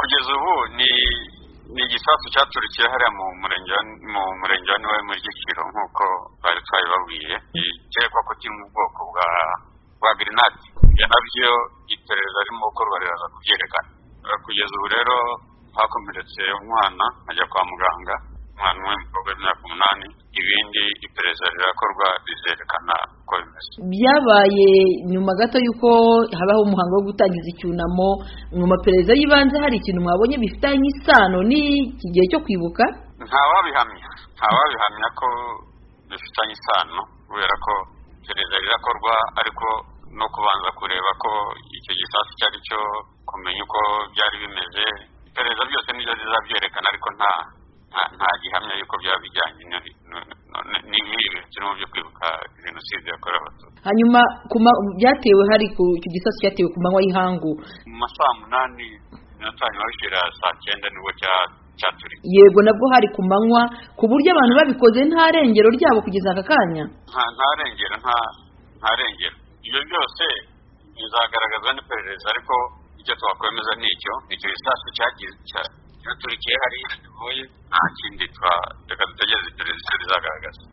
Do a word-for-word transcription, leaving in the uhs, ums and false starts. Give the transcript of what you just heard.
kugeza ubu ni ni igisasu cyaturikiye hariya mu murenge mu murenge wa muri Giciro nk'uko bari twabibabwiye cyekwa ko kiri mu bwoko bwa bwa grenade ya nabyo iperereza arimo gukorwa riraza kubyerekana. Kugeza ubu rero hakomeretse umwana ajya kwa muganga, umwana w'umukobwa w'imyaka umunani, ibindi iperereza rirakorwa rizerekana uko bimeze. Byabaye nyuma gato yuko habaho umuhango wo gutangiza icyunamo, mu maperereza y'ibanze hari ikintu mwabonye bifitanye isano n'iki gihe cyo kwibuka? Ntawabihamya ntawabihamya ko bifitanye isano, kubera ko iperereza rirakorwa ariko no kubanza kureba ko icyo gisasu cyari cyo, kumenya uko byari bimeze. Iperereza byose nibyo zizabyerekana, ariko nta nta gihamya yuko byaba bijyanye n'ibi kirimo byo kwibuka jenoside yakorewe Abatutsi. Hanyuma byatewe hari ku icyo gisasu cyatewe ku manywa y'ihangu mu masaa munani n'atanu bashira saa cyenda nibwo cyaturi. Yego, nabwo hari ku manywa, ku buryo abantu babikoze nta rengero ryabo kugeza aka kanya. nta nta rengero nta nta rengero ibyo byose bizagaragazwa n'iperereza, ariko icyo twakwemeza ni icyo icyo gisasu cyagize cyaturikiye hari tuvuye, nta kindi twa reka dutegereze iperereza rizagaragaza.